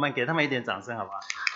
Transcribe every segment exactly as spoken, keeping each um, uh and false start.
们给他们一点掌声好不好？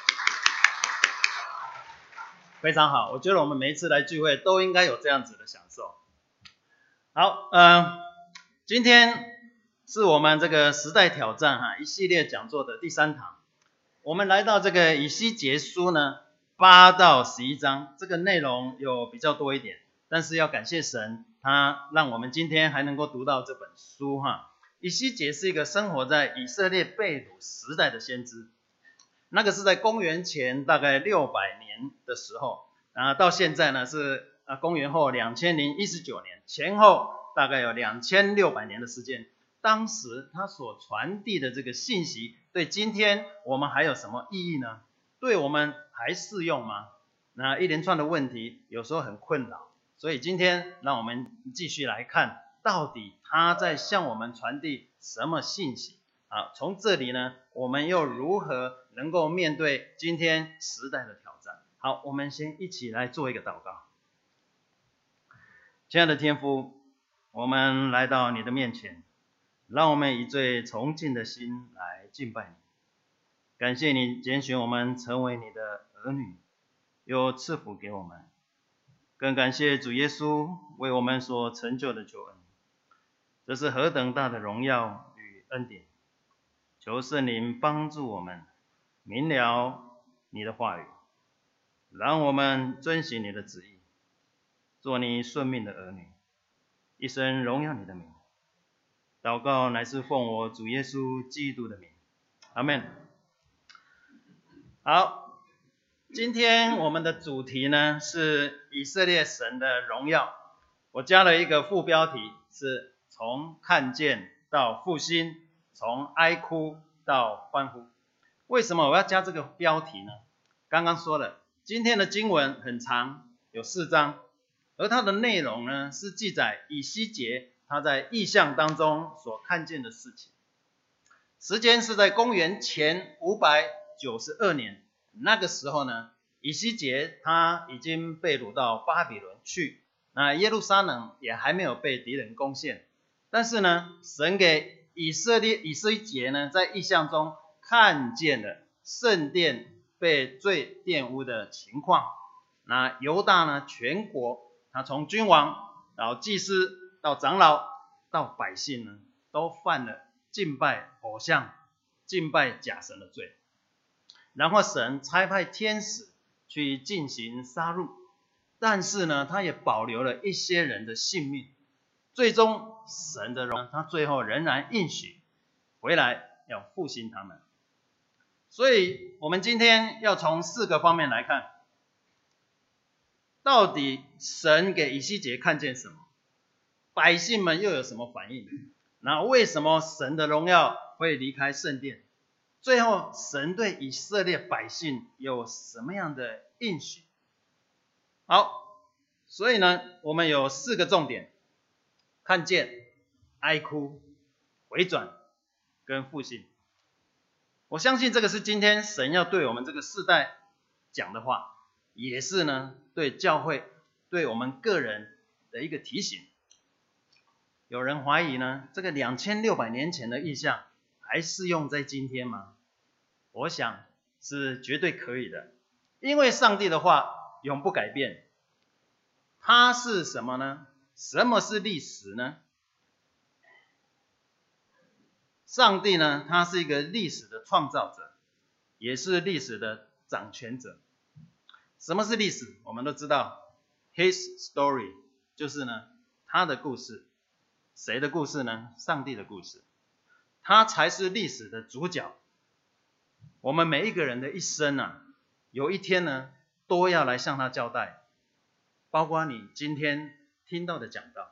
非常好，我觉得我们每一次来聚会都应该有这样子的享受。好，呃，今天是我们这个时代挑战哈一系列讲座的第三堂，我们来到这个以西结书呢八到十一章，这个内容有比较多一点，但是要感谢神，他让我们今天还能够读到这本书哈。以西结是一个生活在以色列被掳时代的先知，那个是在公元前大概六百年的时候，啊，到现在呢是啊公元后两千零一十九年，前后大概有两千六百年的时间。当时他所传递的这个信息，对今天我们还有什么意义呢？对我们还适用吗？那一连串的问题有时候很困扰，所以今天让我们继续来看，到底他在向我们传递什么信息？啊，从这里呢，我们又如何能够面对今天时代的挑战？好，我们先一起来做一个祷告。亲爱的天父，我们来到你的面前，让我们以最崇敬的心来敬拜你。感谢你拣选我们成为你的儿女，又赐福给我们，更感谢主耶稣为我们所成就的救恩，这是何等大的荣耀与恩典。求圣灵帮助我们明了你的话语，让我们遵行你的旨意，做你顺命的儿女，一生荣耀你的名。祷告乃是奉我主耶稣基督的名，阿们。好，今天我们的主题呢是以色列神的荣耀，我加了一个副标题，是从看见到复兴，从哀哭到欢呼。为什么我要加这个标题呢？刚刚说了，今天的经文很长，有四章，而它的内容呢是记载以西结他在异象当中所看见的事情。时间是在公元前五百九十二年，那个时候呢，以西结他已经被掳到巴比伦去，那耶路撒冷也还没有被敌人攻陷，但是呢，神给以色列以西结呢在异象中看见了圣殿被罪玷污的情况。那犹大呢全国，他从君王到祭司到长老到百姓呢，都犯了敬拜偶像、敬拜假神的罪。然后神差派天使去进行杀戮，但是呢，他也保留了一些人的性命。最终神的荣，他最后仍然应许回来要复兴他们。所以我们今天要从四个方面来看，到底神给以西结看见什么，百姓们又有什么反应？那为什么神的荣耀会离开圣殿？最后神对以色列百姓有什么样的应许？好，所以呢，我们有四个重点：看见、哀哭、回转跟复兴。我相信这个是今天神要对我们这个世代讲的话，也是呢对教会、对我们个人的一个提醒。有人怀疑呢，这个两千六百年前的异象还适用在今天吗？我想是绝对可以的，因为上帝的话永不改变。它是什么呢？什么是历史呢？上帝呢，他是一个历史的创造者，也是历史的掌权者。什么是历史？我们都知道 His story 就是呢他的故事。谁的故事呢？上帝的故事。他才是历史的主角。我们每一个人的一生啊，有一天呢都要来向他交代，包括你今天听到的讲道。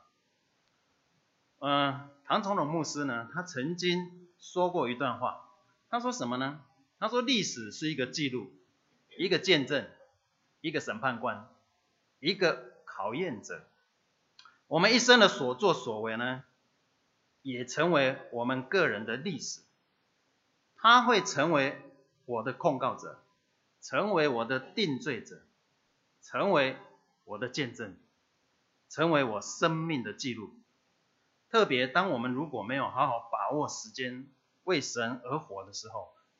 呃，唐崇荣牧师呢，他曾经说过一段话，他说什么呢？他说历史是一个记录，一个见证，一个审判官，一个考验者。我们一生的所作所为呢，也成为我们个人的历史。他会成为我的控告者，成为我的定罪者，成为我的见证，成为我生命的记录。特别当我们如果没有好好把握时间为神而活的时候，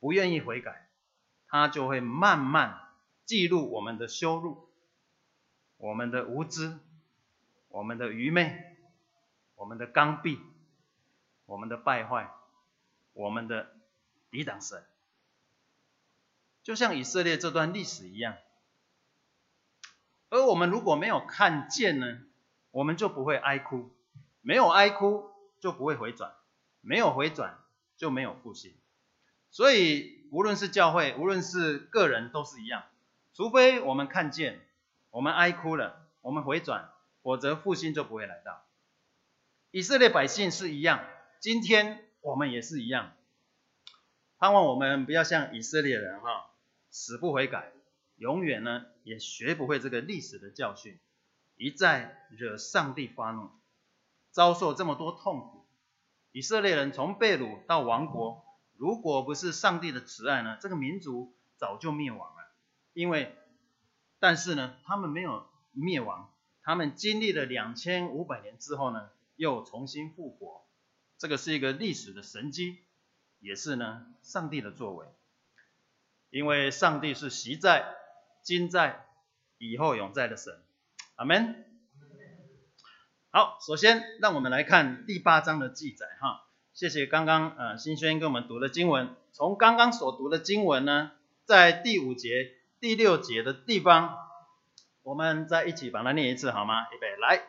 不愿意悔改，他就会慢慢记录我们的羞辱，我们的无知，我们的愚昧，我们的刚愎，我们的败坏，我们的抵挡神。就像以色列这段历史一样。而我们如果没有看见呢，我们就不会哀哭，没有哀哭就不会回转，没有回转就没有复兴。所以无论是教会，无论是个人都是一样，除非我们看见，我们哀哭了，我们回转，否则复兴就不会来到。以色列百姓是一样，今天我们也是一样，盼望我们不要像以色列人哈，死不悔改，永远呢也学不会这个历史的教训，一再惹上帝发怒，遭受这么多痛苦。以色列人从被掳到亡国，如果不是上帝的慈爱呢，这个民族早就灭亡了。因为但是呢，他们没有灭亡，他们经历了两千五百年之后呢，又重新复活。这个是一个历史的神迹，也是呢上帝的作为。因为上帝是昔在、今在、以后永在的神。阿们。好，首先让我们来看第八章的记载哈。谢谢刚刚呃新轩跟我们读的经文。从刚刚所读的经文呢，在第五节、第六节的地方，我们再一起把它念一次好吗？预备，来。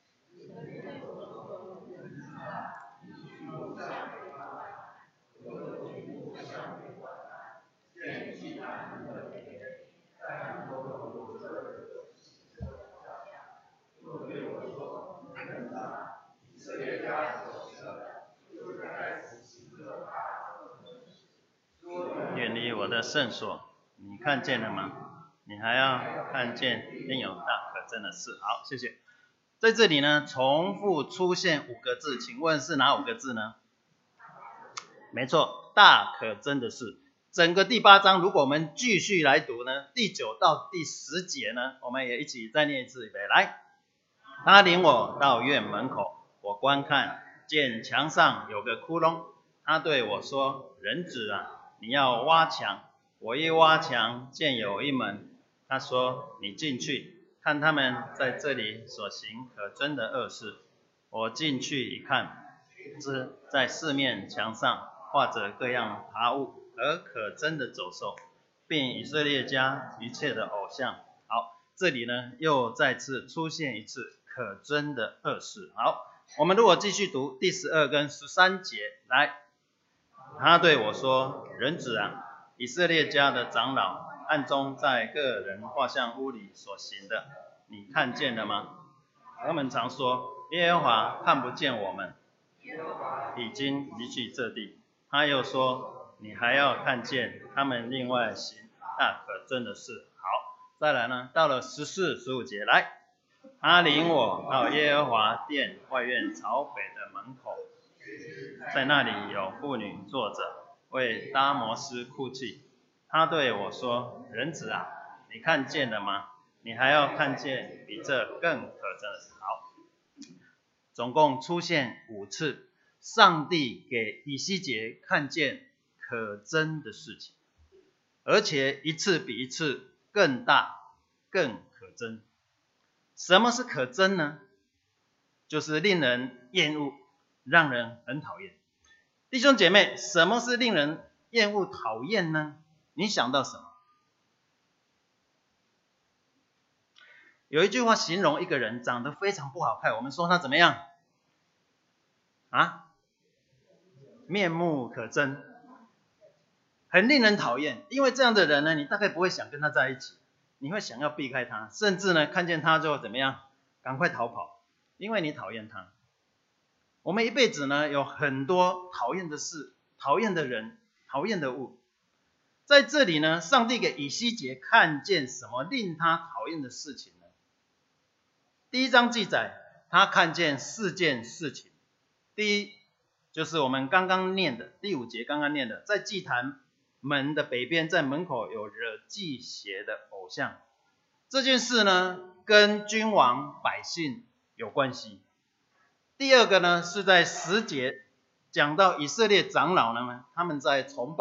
远离我的圣所，你看见了吗？你还要看见另有大可憎的事。好，谢谢。在这里呢，重复出现五个字，请问是哪五个字呢？没错，大可憎的事。整个第八章，如果我们继续来读呢，第九到第十节呢，我们也一起再念一次，预备，来。他领我到院门口，我观看，见墙上有个窟窿。他对我说：人子啊，你要挖墙。我一挖墙，见有一门。他说：你进去，看他们在这里所行可憎的恶事。我进去一看，只在四面墙上画着各样爬物和可憎的走兽，并以色列家一切的偶像。好，这里呢又再次出现一次可憎的恶事。好，我们如果继续读第十二跟十三节，来。他对我说：人子啊，以色列家的长老暗中在个人画像屋里所行的，你看见了吗？他们常说耶和华看不见我们，已经离去这地。他又说你还要看见他们另外行大可憎的事。好，再来呢，到了十四、十五节，来。他领我到耶和华殿外院朝北的门口，在那里有妇女坐着，为大摩斯哭泣。他对我说：人子啊，你看见了吗？你还要看见比这更可憎的事。好，总共出现五次，上帝给以西结看见可憎的事情，而且一次比一次更大、更可憎。什么是可憎呢？就是令人厌恶，让人很讨厌。弟兄姐妹，什么是令人厌恶、讨厌呢？你想到什么？有一句话形容一个人长得非常不好看，我们说他怎么样？啊？面目可憎，很令人讨厌。因为这样的人呢，你大概不会想跟他在一起，你会想要避开他，甚至呢看见他就怎么样？赶快逃跑，因为你讨厌他。我们一辈子呢有很多讨厌的事、讨厌的人、讨厌的物。在这里呢，上帝给以西结看见什么令他讨厌的事情呢？第一章记载，他看见四件事情。第一，就是我们刚刚念的第五节刚刚念的，在祭坛门的北边，在门口有惹忌邪的偶像。这件事呢，跟君王、百姓有关系。第二个呢，是在十节讲到以色列长老呢，他们在崇拜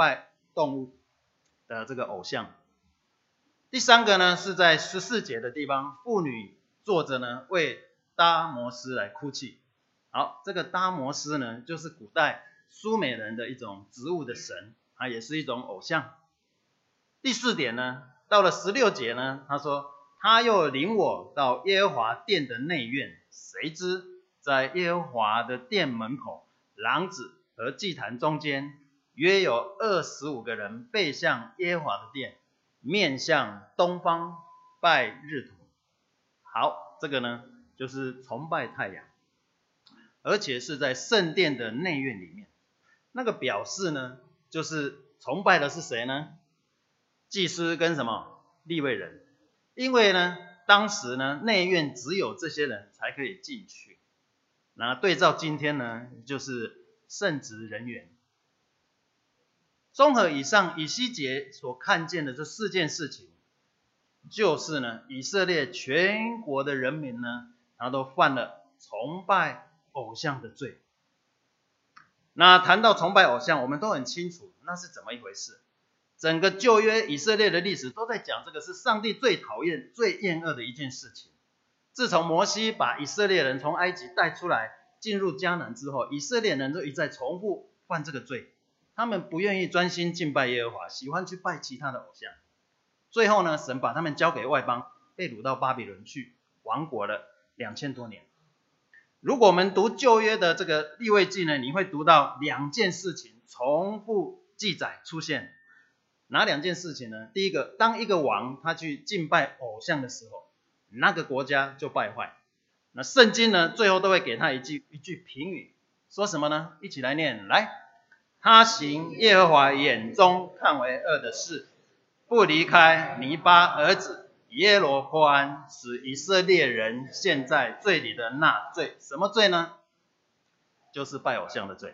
动物的这个偶像。第三个呢，是在十四节的地方，妇女坐着呢为达摩斯来哭泣。好，这个达摩斯呢，就是古代苏美人的一种植物的神，它也是一种偶像。第四点呢，到了十六节呢，他说他又领我到耶和华殿的内院，谁知在耶和华的殿门口，廊子和祭坛中间，约有二十五个人背向耶和华的殿，面向东方拜日头。好，这个呢就是崇拜太阳，而且是在圣殿的内院里面。那个表示呢，就是崇拜的是谁呢？祭司跟什么？利未人。因为呢，当时呢内院只有这些人才可以进去。那对照今天呢，就是圣职人员。综合以上以西结所看见的这四件事情，就是呢以色列全国的人民呢，他都犯了崇拜偶像的罪。那谈到崇拜偶像，我们都很清楚那是怎么一回事。整个旧约以色列的历史都在讲，这个是上帝最讨厌最厌恶的一件事情。自从摩西把以色列人从埃及带出来进入迦南之后，以色列人就一再重复犯这个罪。他们不愿意专心敬拜耶和华，喜欢去拜其他的偶像。最后呢，神把他们交给外邦，被掳到巴比伦去，亡国了两千多年。如果我们读旧约的这个利未记呢，你会读到两件事情重复记载出现。哪两件事情呢？第一个，当一个王他去敬拜偶像的时候，那个国家就败坏。那圣经呢，最后都会给他一句一句评语，说什么呢？一起来念，来，他行耶和华眼中看为恶的事，不离开尼巴儿子耶罗波安，使以色列人陷在罪里的那罪。什么罪呢？就是拜偶像的罪。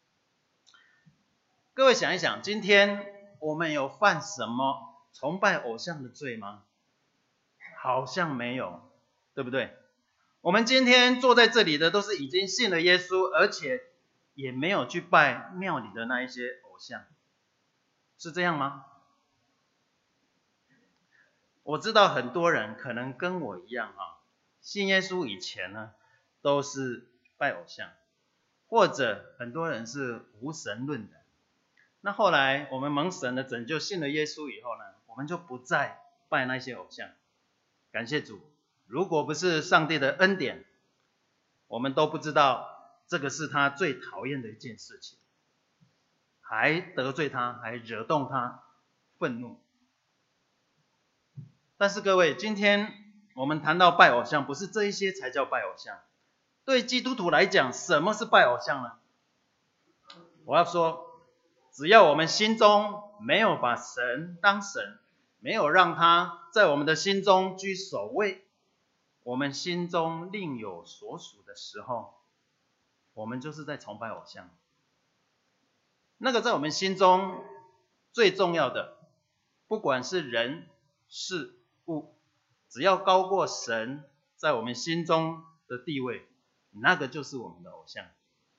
各位想一想，今天我们有犯什么崇拜偶像的罪吗？好像没有，对不对？我们今天坐在这里的都是已经信了耶稣，而且也没有去拜庙里的那一些偶像，是这样吗？我知道很多人可能跟我一样啊，信耶稣以前呢都是拜偶像，或者很多人是无神论的。那后来我们蒙神的拯救，信了耶稣以后呢，我们就不再拜那些偶像。感谢主，如果不是上帝的恩典，我们都不知道这个是他最讨厌的一件事情，还得罪他，还惹动他愤怒。但是各位，今天我们谈到拜偶像，不是这一些才叫拜偶像。对基督徒来讲，什么是拜偶像呢？我要说，只要我们心中没有把神当神，没有让他在我们的心中居首位，我们心中另有所属的时候，我们就是在崇拜偶像。那个在我们心中最重要的，不管是人事物，只要高过神在我们心中的地位，那个就是我们的偶像。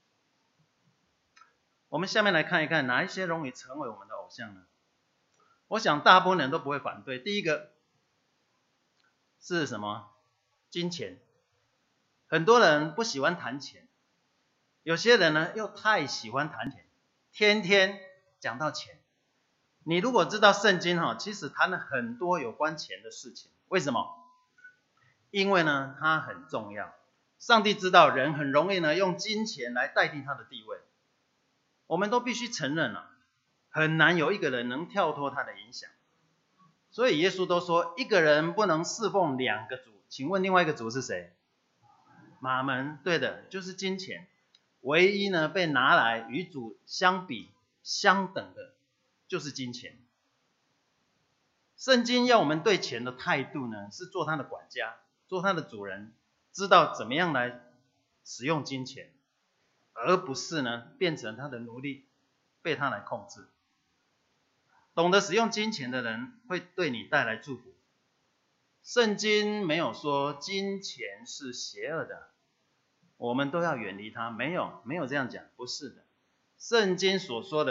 我们下面来看一看哪一些容易成为我们的偶像呢？我想大部分人都不会反对。第一个是什么？金钱。很多人不喜欢谈钱，有些人呢又太喜欢谈钱，天天讲到钱。你如果知道圣经哈，其实谈了很多有关钱的事情。为什么？因为呢它很重要。上帝知道人很容易呢用金钱来代替他的地位。我们都必须承认啊，很难有一个人能跳脱他的影响。所以耶稣都说，一个人不能侍奉两个主。请问另外一个主是谁？马门，对的，就是金钱。唯一呢被拿来与主相比相等的，就是金钱。圣经要我们对钱的态度呢，是做他的管家，做他的主人，知道怎么样来使用金钱，而不是呢变成他的奴隶，被他来控制。懂得使用金钱的人会对你带来祝福。圣经没有说金钱是邪恶的，我们都要远离它，没有没有这样讲，不是的。圣经所说的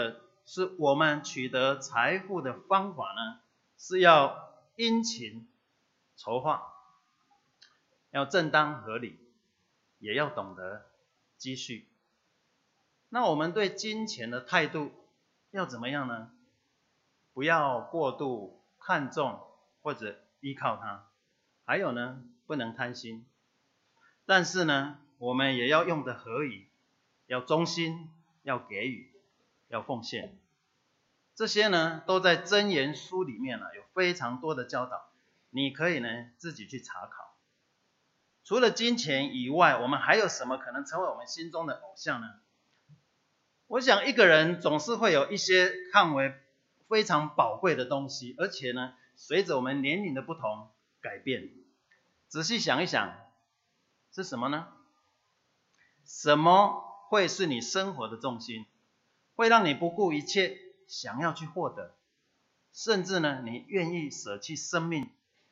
是我们取得财富的方法呢，是要殷勤筹划，要正当合理，也要懂得积蓄。那我们对金钱的态度要怎么样呢？不要过度看重或者依靠它，还有呢，不能贪心。但是呢，我们也要用得合宜，要忠心，要给予，要奉献。这些呢，都在箴言书里面呢，有非常多的教导，你可以呢自己去查考。除了金钱以外，我们还有什么可能成为我们心中的偶像呢？我想一个人总是会有一些看为非常宝贵的东西，而且呢，随着我们年龄的不同改变。仔细想一想，是什么呢？什么会是你生活的重心，会让你不顾一切想要去获得，甚至呢，你愿意舍弃生命？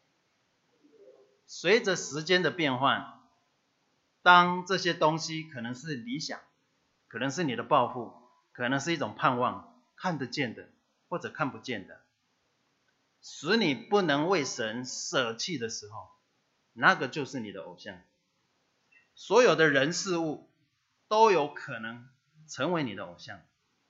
随着时间的变换，当这些东西可能是理想，可能是你的抱负，可能是一种盼望，看得见的或者看不见的，使你不能为神舍弃的时候，那个就是你的偶像。所有的人事物都有可能成为你的偶像。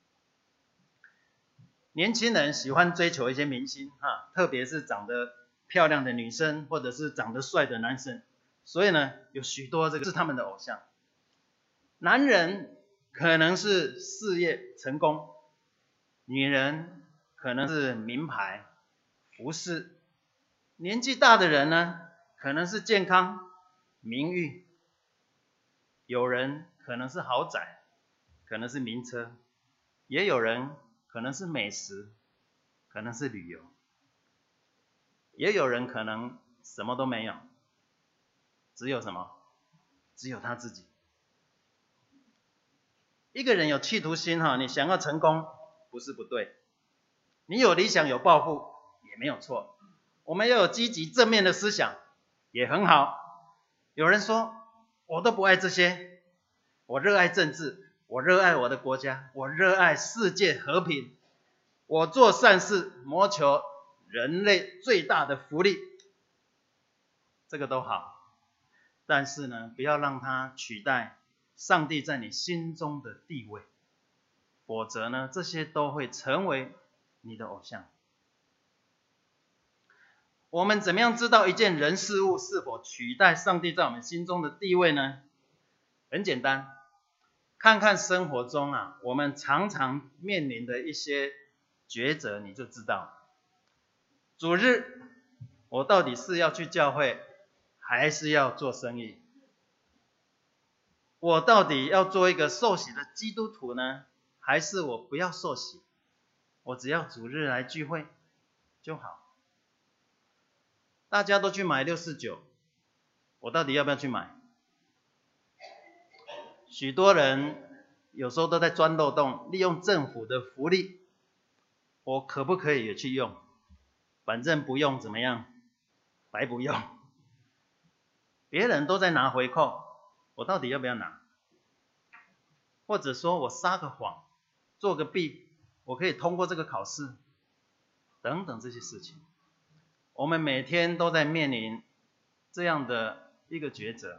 年轻人喜欢追求一些明星哈，特别是长得漂亮的女生，或者是长得帅的男生，所以呢，有许多这个是他们的偶像。男人可能是事业成功，女人可能是名牌服饰，年纪大的人呢，可能是健康名誉，有人可能是豪宅，可能是名车，也有人可能是美食，可能是旅游，也有人可能什么都没有，只有什么？只有他自己。一个人有企图心哈，你想要成功不是不对，你有理想有抱负也没有错，我们要有积极正面的思想也很好。有人说我都不爱这些，我热爱政治，我热爱我的国家，我热爱世界和平，我做善事谋求人类最大的福利，这个都好，但是呢，不要让它取代上帝在你心中的地位，否则呢，这些都会成为你的偶像。我们怎么样知道一件人事物是否取代上帝在我们心中的地位呢？很简单，看看生活中啊，我们常常面临的一些抉择，你就知道。主日，我到底是要去教会，还是要做生意？我到底要做一个受洗的基督徒呢，还是我不要受洗，我只要主日来聚会就好？大家都去买六四九，我到底要不要去买？许多人有时候都在钻漏洞，利用政府的福利，我可不可以也去用？反正不用怎么样？白不用。别人都在拿回扣，我到底要不要拿？或者说我撒个谎，做个弊，我可以通过这个考试，等等这些事情。我们每天都在面临这样的一个抉择。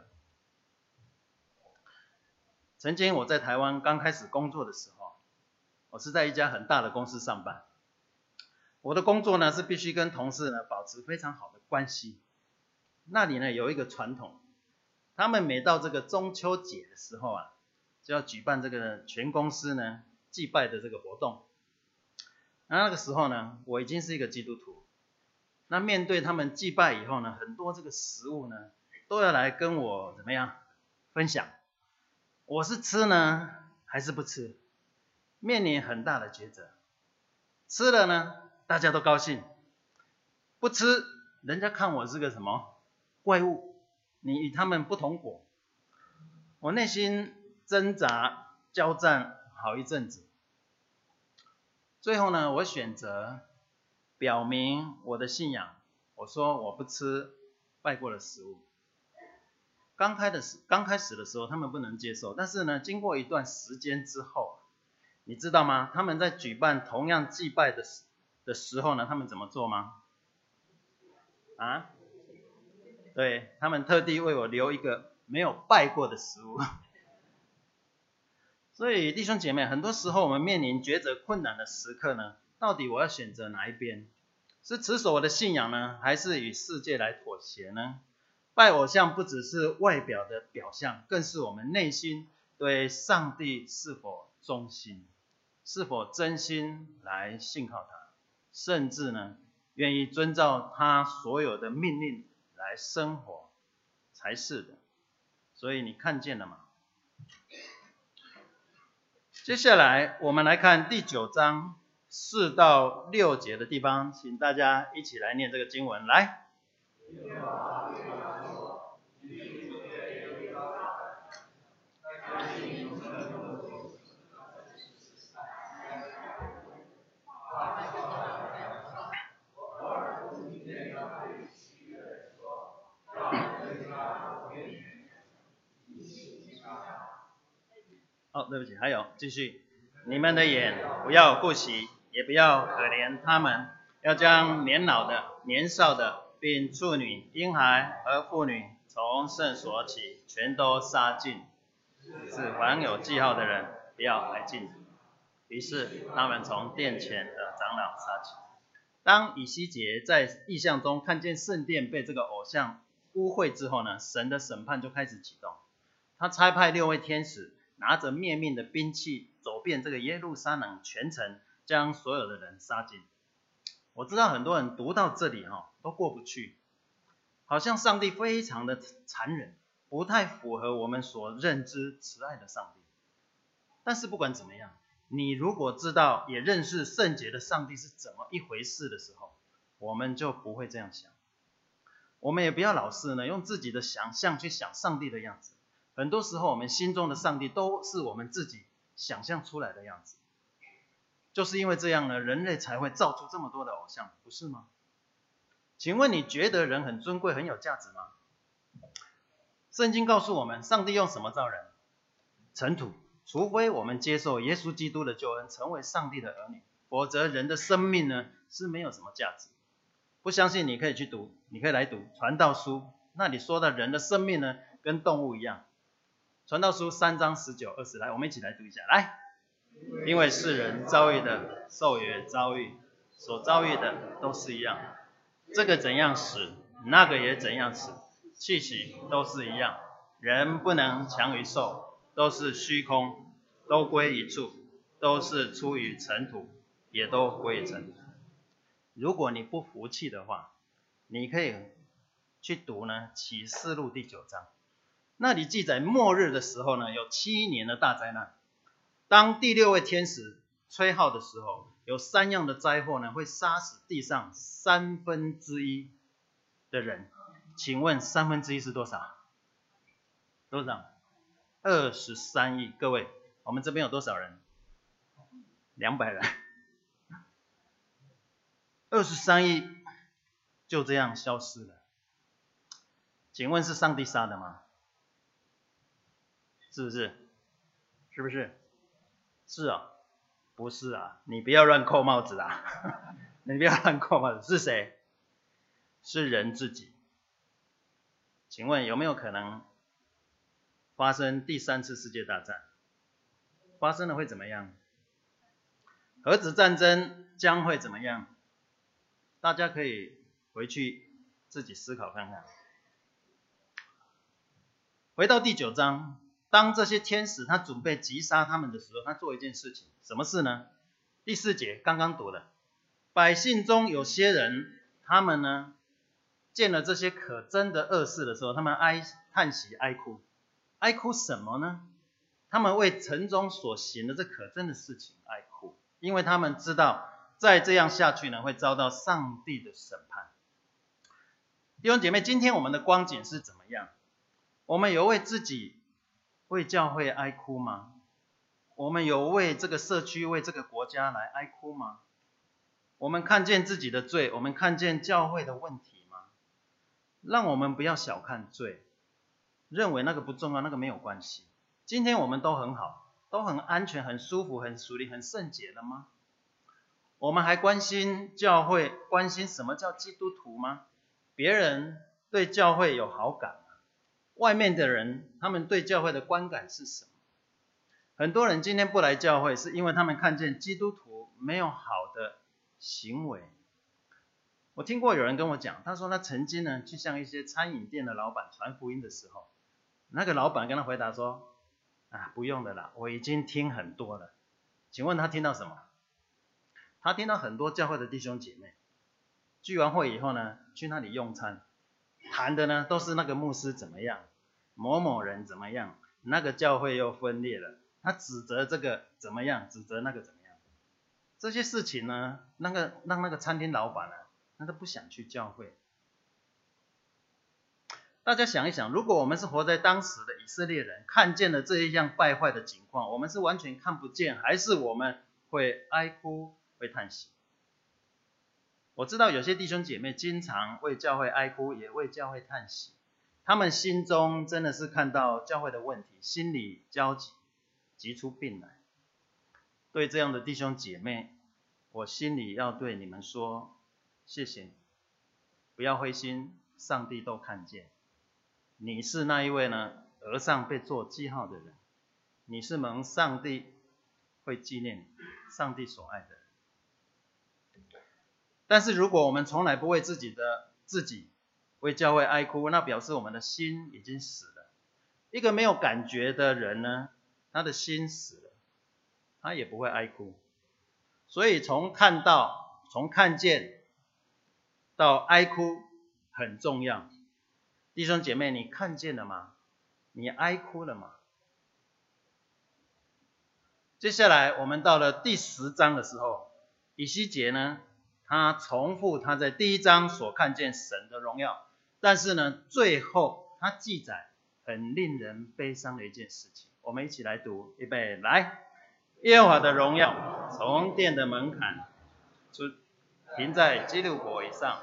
曾经我在台湾刚开始工作的时候，我是在一家很大的公司上班。我的工作呢是必须跟同事呢保持非常好的关系。那里呢有一个传统，他们每到这个中秋节的时候啊，就要举办这个全公司呢祭拜的这个活动。那那个时候呢，我已经是一个基督徒。那面对他们祭拜以后呢，很多这个食物呢都要来跟我怎么样分享。我是吃呢还是不吃？面临很大的抉择。吃了呢，大家都高兴；不吃，人家看我是个什么怪物，你与他们不同果。我内心挣扎交战好一阵子，最后呢，我选择表明我的信仰，我说我不吃拜过的食物。刚开始刚开始的时候，他们不能接受，但是呢，经过一段时间之后， 你知道吗？他们在举办同样祭拜的的时候呢，他们怎么做吗？啊？对，他们特地为我留一个没有拜过的食物。所以弟兄姐妹，很多时候我们面临抉择困难的时刻呢，到底我要选择哪一边？是持守我的信仰呢，还是与世界来妥协呢？拜偶像不只是外表的表象，更是我们内心对上帝是否忠心，是否真心来信靠他，甚至呢，愿意遵照他所有的命令来生活才是的。所以你看见了吗？接下来我们来看第九章四到六节的地方，请大家一起来念这个经文。来，哦，对不起，还有继续，你们的眼不要顾惜，也不要可怜他们，要将年老的、年少的，并处女、婴孩和妇女，从圣所起，全都杀尽，使凡有记号的人不要来近。于是他们从殿前的长老杀起。当以西结在异象中看见圣殿被这个偶像污秽之后呢，神的审判就开始启动。他差派六位天使拿着灭命的兵器，走遍这个耶路撒冷全城，将所有的人杀尽。我知道很多人读到这里哈，都过不去，好像上帝非常的残忍，不太符合我们所认知慈爱的上帝。但是不管怎么样，你如果知道也认识圣洁的上帝是怎么一回事的时候，我们就不会这样想。我们也不要老是呢用自己的想象去想上帝的样子。很多时候我们心中的上帝都是我们自己想象出来的样子，就是因为这样呢，人类才会造出这么多的偶像，不是吗？请问你觉得人很尊贵很有价值吗？圣经告诉我们，上帝用什么造人？尘土。除非我们接受耶稣基督的救恩，成为上帝的儿女，否则人的生命呢是没有什么价值。不相信你可以去读，你可以来读传道书，那里说的人的生命呢跟动物一样。传道书三章十九二十，来，我们一起来读一下。来，因为世人遭遇的，兽也遭遇，所遭遇的都是一样。这个怎样死，那个也怎样死，气息都是一样。人不能强于兽，都是虚空，都归一处，都是出于尘土，也都归于尘土。如果你不服气的话，你可以去读呢启示录第九章。那里记载末日的时候呢，有七年的大灾难。当第六位天使吹号的时候，有三样的灾祸呢，会杀死地上三分之一的人。请问三分之一是多少？多少？二十三亿。各位，我们这边有多少人？两百人。二十三亿就这样消失了。请问是上帝杀的吗？是不是？是不是？是啊，不是啊，你不要乱扣帽子啊！你不要乱扣帽子，是谁？是人自己。请问有没有可能发生第三次世界大战？发生了会怎么样？核子战争将会怎么样？大家可以回去自己思考看看。回到第九章，当这些天使他准备击杀他们的时候，他做一件事情，什么事呢？第四节刚刚读的，百姓中有些人，他们呢见了这些可憎的恶事的时候，他们哀叹息哀哭。哀哭什么呢？他们为城中所行的这可憎的事情哀哭，因为他们知道再这样下去呢，会遭到上帝的审判。弟兄姐妹，今天我们的光景是怎么样？我们有为自己、为教会哀哭吗？我们有为这个社区、为这个国家来哀哭吗？我们看见自己的罪，我们看见教会的问题吗？让我们不要小看罪，认为那个不重要，那个没有关系。今天我们都很好， 都很安全、很舒服、很属灵、很圣洁了吗？我们还关心教会，关心什么叫基督徒吗？别人对教会有好感吗？外面的人他们对教会的观感是什么？很多人今天不来教会，是因为他们看见基督徒没有好的行为。我听过有人跟我讲，他说他曾经呢去向一些餐饮店的老板传福音的时候，那个老板跟他回答说，啊，不用的啦，我已经听很多了。请问他听到什么？他听到很多教会的弟兄姐妹聚完会以后呢，去那里用餐，谈的呢都是那个牧师怎么样，某某人怎么样，那个教会又分裂了，他指责这个怎么样，指责那个怎么样。这些事情呢，那个让那个餐厅老板呢，他都不想去教会。大家想一想，如果我们是活在当时的以色列人，看见了这一样败坏的情况，我们是完全看不见，还是我们会哀哭会叹息？我知道有些弟兄姐妹经常为教会哀哭，也为教会叹息，他们心中真的是看到教会的问题，心里焦急，急出病来。对这样的弟兄姐妹，我心里要对你们说，谢谢你，不要灰心，上帝都看见。你是那一位呢，额上被做记号的人，你是蒙上帝会纪念你，上帝所爱的人。但是如果我们从来不为自己的自己为教会哀哭，那表示我们的心已经死了。一个没有感觉的人呢，他的心死了，他也不会哀哭。所以从看到、从看见到哀哭很重要。弟兄姐妹，你看见了吗？你哀哭了吗？接下来我们到了第十章的时候，以西结呢，他重复他在第一章所看见神的荣耀，但是呢，最后他记载很令人悲伤的一件事情。我们一起来读，预备来，耶和华的荣耀从殿的门槛出，停在基路伯以上。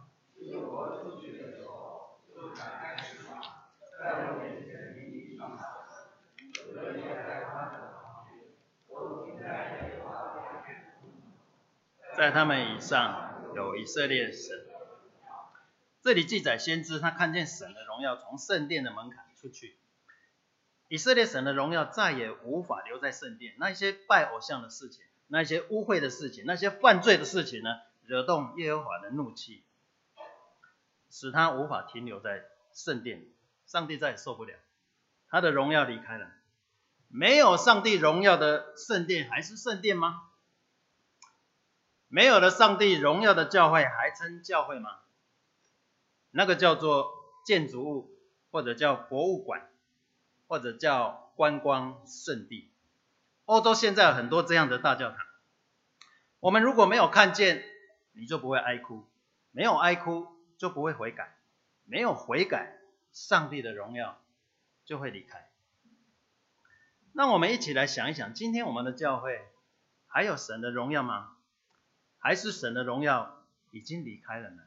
在他们以上有以色列神。这里记载先知他看见神的荣耀从圣殿的门槛出去，以色列神的荣耀再也无法留在圣殿，那些拜偶像的事情，那些污秽的事情，那些犯罪的事情呢，惹动耶和华的怒气，使他无法停留在圣殿里，上帝再也受不了，他的荣耀离开了。没有上帝荣耀的圣殿还是圣殿吗？没有了上帝荣耀的教会还称教会吗？那个叫做建筑物，或者叫博物馆，或者叫观光圣地。欧洲现在有很多这样的大教堂，我们如果没有看见，你就不会哀哭，没有哀哭就不会悔改，没有悔改，上帝的荣耀就会离开。那我们一起来想一想，今天我们的教会还有神的荣耀吗？还是神的荣耀已经离开了呢？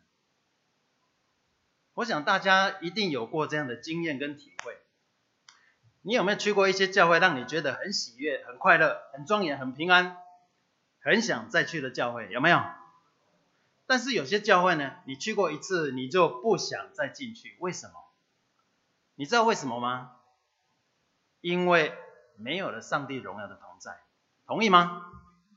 我想大家一定有过这样的经验跟体会。你有没有去过一些教会，让你觉得很喜悦、很快乐、很庄严、很平安，很想再去的教会，有没有？但是有些教会呢，你去过一次，你就不想再进去，为什么？你知道为什么吗？因为没有了上帝荣耀的同在，同意吗？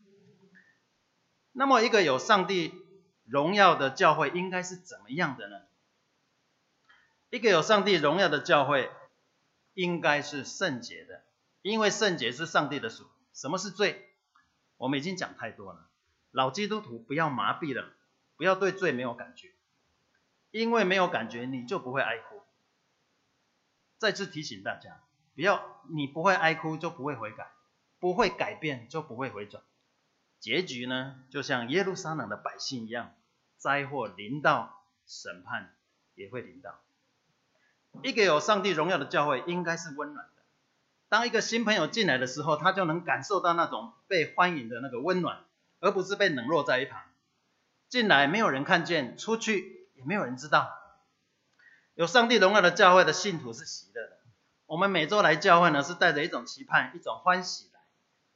那么一个有上帝荣耀的教会应该是怎么样的呢？一个有上帝荣耀的教会应该是圣洁的，因为圣洁是上帝的属。什么是罪？我们已经讲太多了，老基督徒不要麻痹了，不要对罪没有感觉，因为没有感觉你就不会哀哭。再次提醒大家，不要你不会哀哭就不会悔改，不会改变就不会回转。结局呢，就像耶路撒冷的百姓一样，灾祸临到，审判也会临到。一个有上帝荣耀的教会应该是温暖的，当一个新朋友进来的时候，他就能感受到那种被欢迎的那个温暖，而不是被冷落在一旁。进来没有人看见，出去也没有人知道。有上帝荣耀的教会的信徒是喜乐的，我们每周来教会呢，是带着一种期盼、一种欢喜来。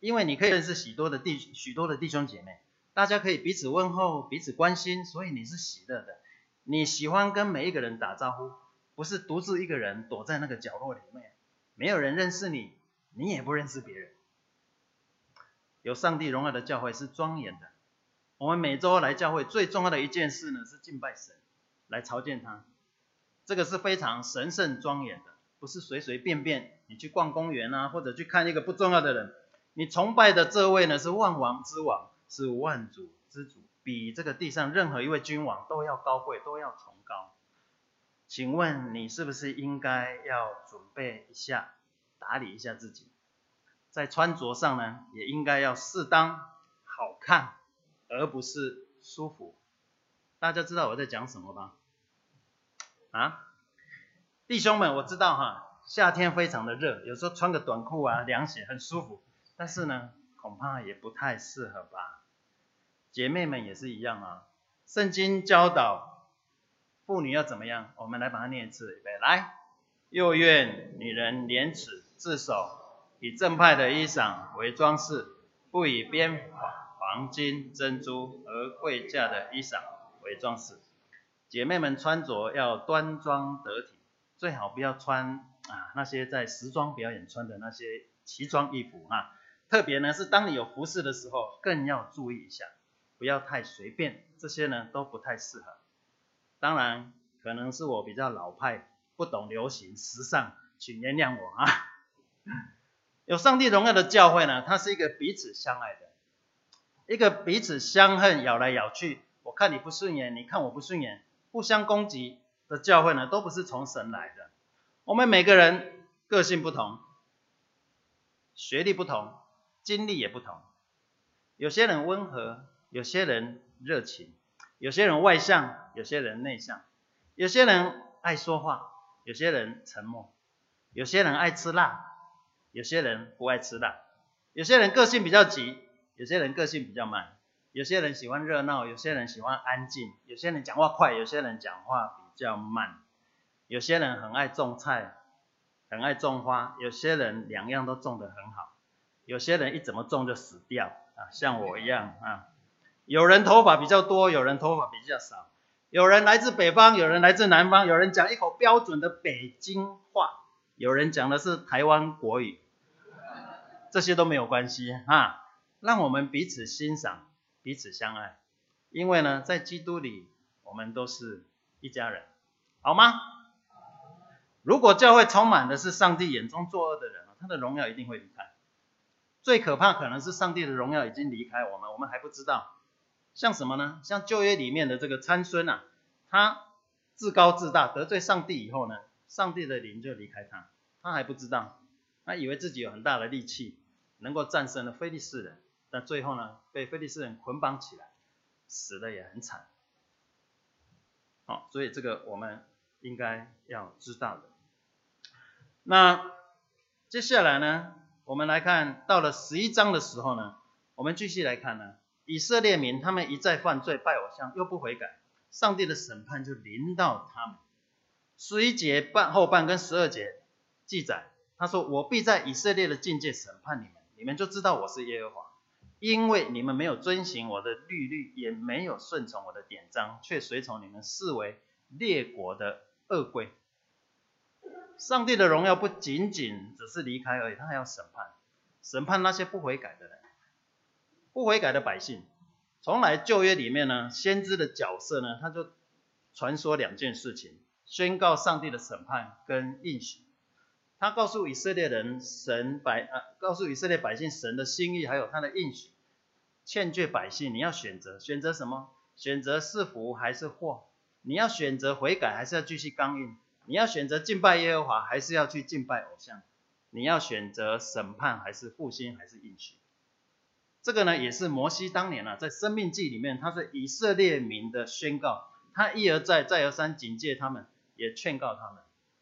因为你可以认识许多的弟许多的弟兄姐妹，大家可以彼此问候，彼此关心，所以你是喜乐的。你喜欢跟每一个人打招呼，不是独自一个人躲在那个角落里面，没有人认识你，你也不认识别人。有上帝荣耀的教会是庄严的。我们每周来教会最重要的一件事呢，是敬拜神，来朝见他。这个是非常神圣庄严的，不是随随便便你去逛公园啊，或者去看一个不重要的人。你崇拜的这位呢，是万王之王，是万主之主，比这个地上任何一位君王都要高贵，都要崇高。请问你是不是应该要准备一下，打理一下自己，在穿着上呢，也应该要适当好看，而不是舒服。大家知道我在讲什么吗？啊，弟兄们，我知道哈，夏天非常的热，有时候穿个短裤啊，凉鞋很舒服，但是呢，恐怕也不太适合吧。姐妹们也是一样啊。圣经教导妇女要怎么样？我们来把它念一次，预备来。又愿女人廉耻自守，以正派的衣裳为装饰，不以边黄金、珍珠和贵价的衣裳为装饰。姐妹们穿着要端庄得体，最好不要穿啊那些在时装表演穿的那些奇装异服啊。特别呢是当你有服侍的时候，更要注意一下，不要太随便，这些呢都不太适合。当然，可能是我比较老派，不懂流行时尚，请原谅我啊。有上帝荣耀的教会呢，它是一个彼此相爱的，一个彼此相恨，咬来咬去，我看你不顺眼，你看我不顺眼，互相攻击的教会呢，都不是从神来的。我们每个人个性不同，学历不同，经历也不同，有些人温和，有些人热情，有些人外向，有些人内向，有些人爱说话，有些人沉默，有些人爱吃辣，有些人不爱吃辣，有些人个性比较急，有些人个性比较慢，有些人喜欢热闹，有些人喜欢安静，有些人讲话快，有些人讲话比较慢，有些人很爱种菜，很爱种花，有些人两样都种得很好，有些人一怎么种就死掉啊，像我一样啊。有人头发比较多，有人头发比较少，有人来自北方，有人来自南方，有人讲一口标准的北京话，有人讲的是台湾国语，这些都没有关系啊，让我们彼此欣赏，彼此相爱，因为呢，在基督里我们都是一家人，好吗？如果教会充满的是上帝眼中作恶的人，他的荣耀一定会离开。最可怕可能是上帝的荣耀已经离开我们，我们还不知道。像什么呢？像旧约里面的这个参孙啊，他自高自大，得罪上帝以后呢，上帝的灵就离开他，他还不知道，他以为自己有很大的力气，能够战胜了非利士人，但最后呢，被非利士人捆绑起来，死的也很惨。好，所以这个我们应该要知道的。那接下来呢，我们来看到了十一章的时候呢，我们继续来看呢，以色列民他们一再犯罪拜偶像，又不悔改，上帝的审判就临到他们。十一节半后半跟十二节记载，他说我必在以色列的境界审判你们，你们就知道我是耶和华，因为你们没有遵行我的律例，也没有顺从我的典章，却随从你们视为列国的恶规。上帝的荣耀不仅仅只是离开而已，他还要审判，审判那些不悔改的人，不悔改的百姓。从来旧约里面呢，先知的角色呢，他就传说两件事情，宣告上帝的审判跟应许。他告诉以色列人神百、呃、告诉以色列百姓神的心意，还有他的应许。欠缺百姓，你要选择，选择什么？选择是福还是祸？你要选择悔改，还是要继续刚硬？你要选择敬拜耶和华，还是要去敬拜偶像？你要选择审判，还是复兴，还是应许？这个呢，也是摩西当年啊，在申命记里面，他是以色列民的宣告，他一而再，再而三警戒他们，也劝告他们。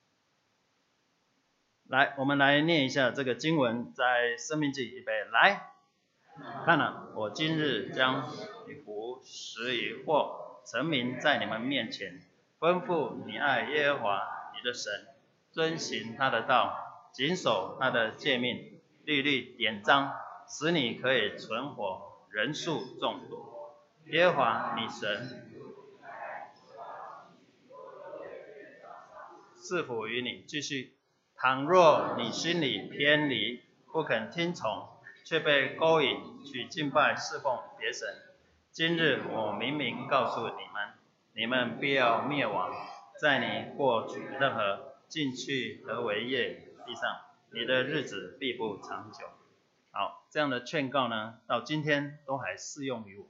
来，我们来念一下这个经文，在申命记，预备来。看了，我今日将你福使以祸成名在你们面前，吩咐你爱耶和华你的神，遵行他的道，谨守他的诫命、律例、典章， 使你可以存活，人数众多。耶和华你神赐福于你。继续，倘若你心里偏离，不肯听从，却被勾引去敬拜侍奉别神，今日我明明告诉你们，你们必要灭亡，在你过任何进去和为业地上，你的日子必不长久。好，这样的劝告呢，到今天都还适用于我们。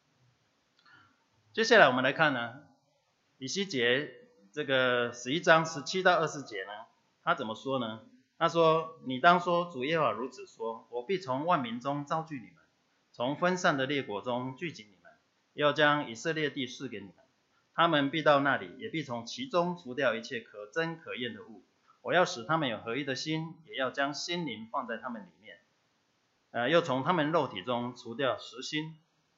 接下来我们来看呢，以西结这个十一章十七到二十节呢，他怎么说呢？他说：你当说，主耶和华如此说，我必从万民中招聚你们，从分散的列国中聚集你们，要将以色列地赐给你们。他们必到那里，也必从其中除掉一切可憎可厌的物。我要使他们有合一的心，也要将心灵放在他们里面。呃，又从他们肉体中除掉实心，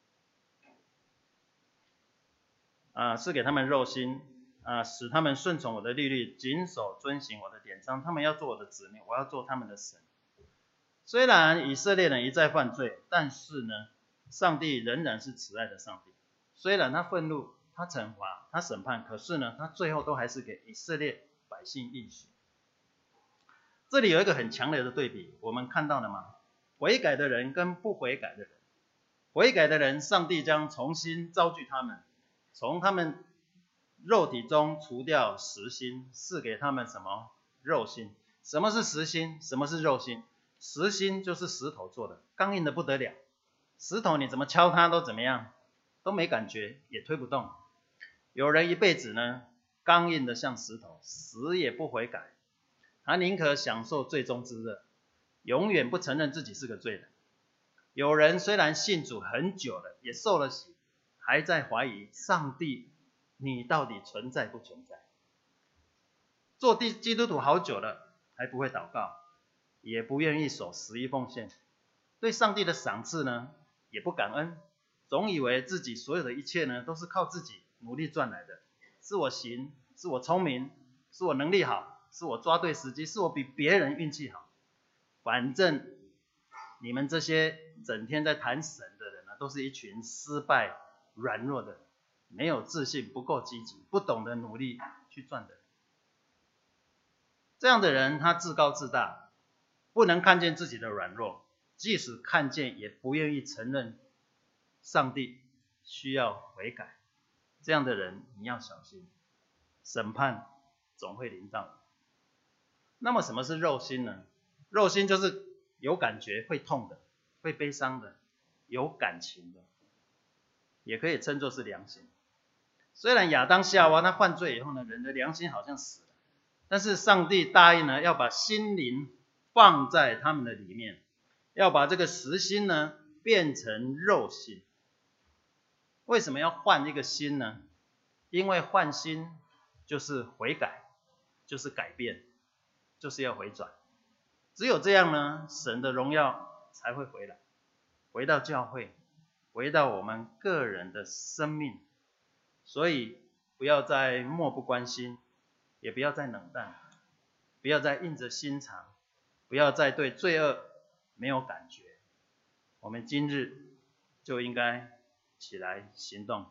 啊、呃，是给他们肉心，啊、呃，使他们顺从我的律例，谨守遵行我的典章。他们要做我的子民，我要做他们的神。虽然以色列人一再犯罪，但是呢，上帝仍然是慈爱的上帝。虽然他愤怒，他惩罚，他审判，可是呢，他最后都还是给以色列百姓应许。这里有一个很强烈的对比，我们看到了吗？悔改的人跟不悔改的人，悔改的人，上帝将重新召聚他们，从他们肉体中除掉实心，赐给他们什么？肉心。什么是实心？什么是肉心？实心就是石头做的，刚硬的不得了，石头你怎么敲它都怎么样，都没感觉，也推不动。有人一辈子呢，刚硬的像石头，死也不悔改，他宁可享受罪中之乐，永远不承认自己是个罪人。有人虽然信主很久了，也受了洗，还在怀疑上帝你到底存在不存在。做基督徒好久了，还不会祷告，也不愿意守十一奉献，对上帝的赏赐呢也不感恩，总以为自己所有的一切呢都是靠自己努力赚来的，是我行，是我聪明，是我能力好，是我抓对时机，是我比别人运气好。反正你们这些整天在谈神的人呢，都是一群失败软弱的人，没有自信，不够积极，不懂得努力去赚的人。这样的人他自高自大，不能看见自己的软弱，即使看见也不愿意承认上帝需要悔改。这样的人你要小心，审判总会临到你。那么什么是肉心呢？肉心就是有感觉，会痛的，会悲伤的，有感情的，也可以称作是良心。虽然亚当夏娃他犯罪以后呢，人的良心好像死了，但是上帝答应呢，要把心灵放在他们的里面，要把这个实心呢变成肉心。为什么要换一个心呢？因为换心就是悔改，就是改变，就是要回转。只有这样呢，神的荣耀才会回来，回到教会，回到我们个人的生命。所以不要再漠不关心，也不要再冷淡，不要再硬着心肠，不要再对罪恶没有感觉。我们今日就应该起来行动。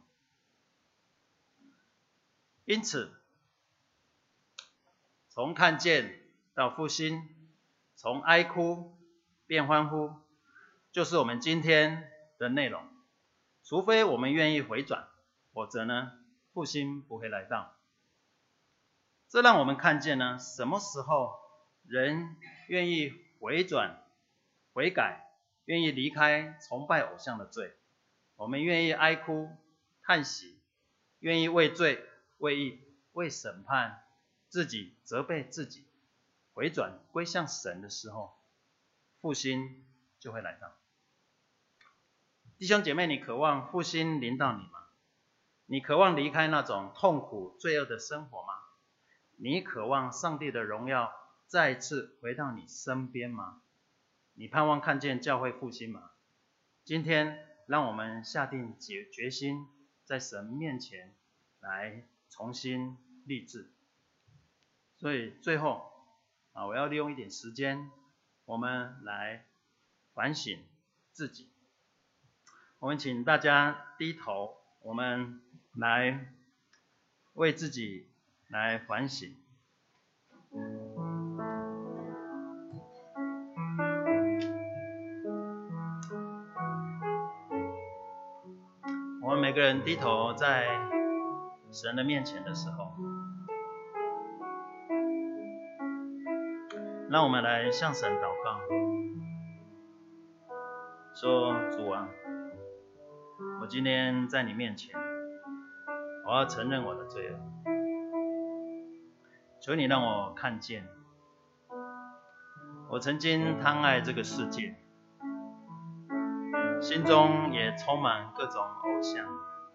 因此，从看见到复兴，从哀哭变欢呼，就是我们今天的内容。除非我们愿意回转，否则呢，复兴不会来到。这让我们看见呢，什么时候人愿意回转、悔改，愿意离开崇拜偶像的罪，我们愿意哀哭、叹息，愿意为罪、为义、为审判自己、责备自己，回转归向神的时候，复兴就会来到。弟兄姐妹，你渴望复兴临到你吗？你渴望离开那种痛苦罪恶的生活吗？你渴望上帝的荣耀再次回到你身边吗？你盼望看见教会复兴吗？今天让我们下定决心，在神面前来重新立志。所以最后啊，我要利用一点时间，我们来反省自己。我们请大家低头，我们来为自己来反省。我们每个人低头在神的面前的时候，让我们来向神祷告，说：主啊，我今天在你面前，我要承认我的罪恶，求你让我看见，我曾经贪爱这个世界，心中也充满各种偶像，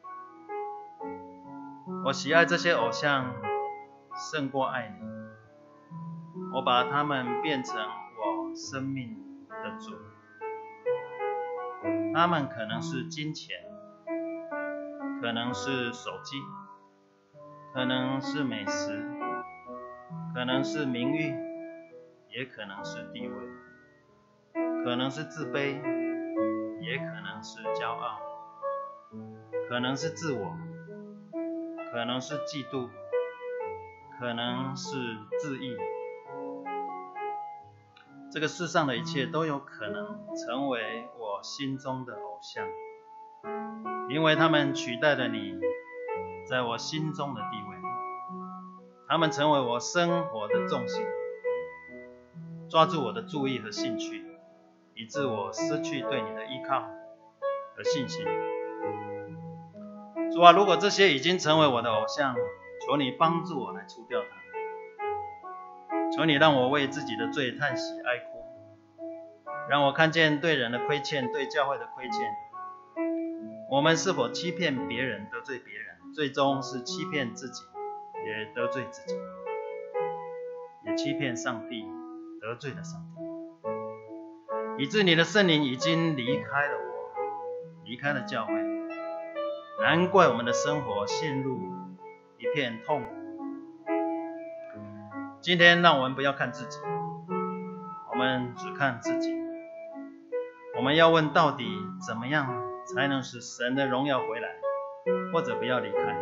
我喜爱这些偶像胜过爱你，我把它们变成我生命的主。它们可能是金钱，可能是手机，可能是美食，可能是名誉，也可能是地位，可能是自卑，也可能是骄傲，可能是自我，可能是嫉妒，可能是自义。这个世上的一切都有可能成为我心中的偶像，因为他们取代了你在我心中的地位，他们成为我生活的重心，抓住我的注意和兴趣，以致我失去对你的依靠和信心。主啊，如果这些已经成为我的偶像，求你帮助我来除掉它。求你让我为自己的罪叹息哀哭，让我看见对人的亏欠，对教会的亏欠。我们是否欺骗别人，得罪别人，最终是欺骗自己，也得罪自己，也欺骗上帝，得罪了上帝，以致你的圣灵已经离开了我，离开了教会。难怪我们的生活陷入一片痛苦。今天让我们不要看自己，我们只看自己。我们要问，到底怎么样才能使神的荣耀回来，或者不要离开？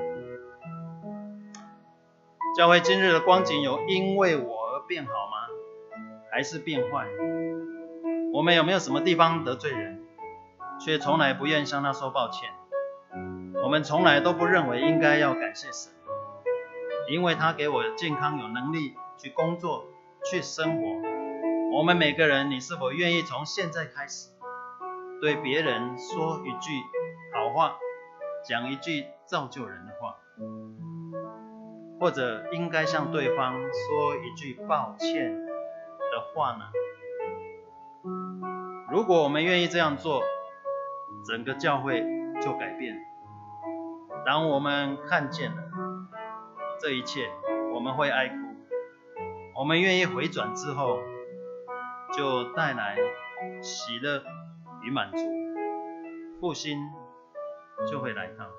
教会今日的光景有因为我而变好吗？还是变坏？我们有没有什么地方得罪人，却从来不愿向他说抱歉？我们从来都不认为应该要感谢神，因为他给我健康有能力去工作去生活。我们每个人，你是否愿意从现在开始对别人说一句好话，讲一句造就人的话，或者应该向对方说一句抱歉的话呢？如果我们愿意这样做，整个教会就改变。当我们看见了这一切，我们会哀哭。我们愿意回转之后，就带来喜乐与满足，复兴就会来到。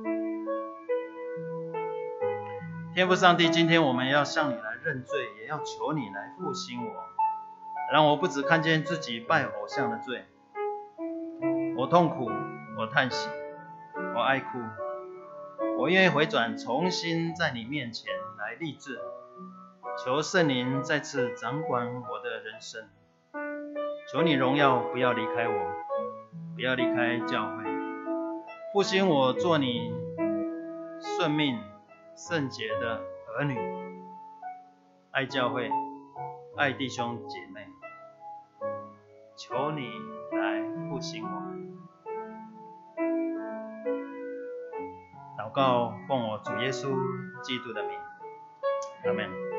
天父上帝，今天我们要向你来认罪，也要求你来复兴我，让我不只看见自己拜偶像的罪，我痛苦，我叹息，我哀哭，我愿意回转，重新在你面前来立志，求圣灵再次掌管我的人生，求你荣耀不要离开我，不要离开教会，复兴我做你顺命圣洁的儿女，爱教会，爱弟兄姐妹，求你来复兴我们。祷告奉我主耶稣基督的名，阿们。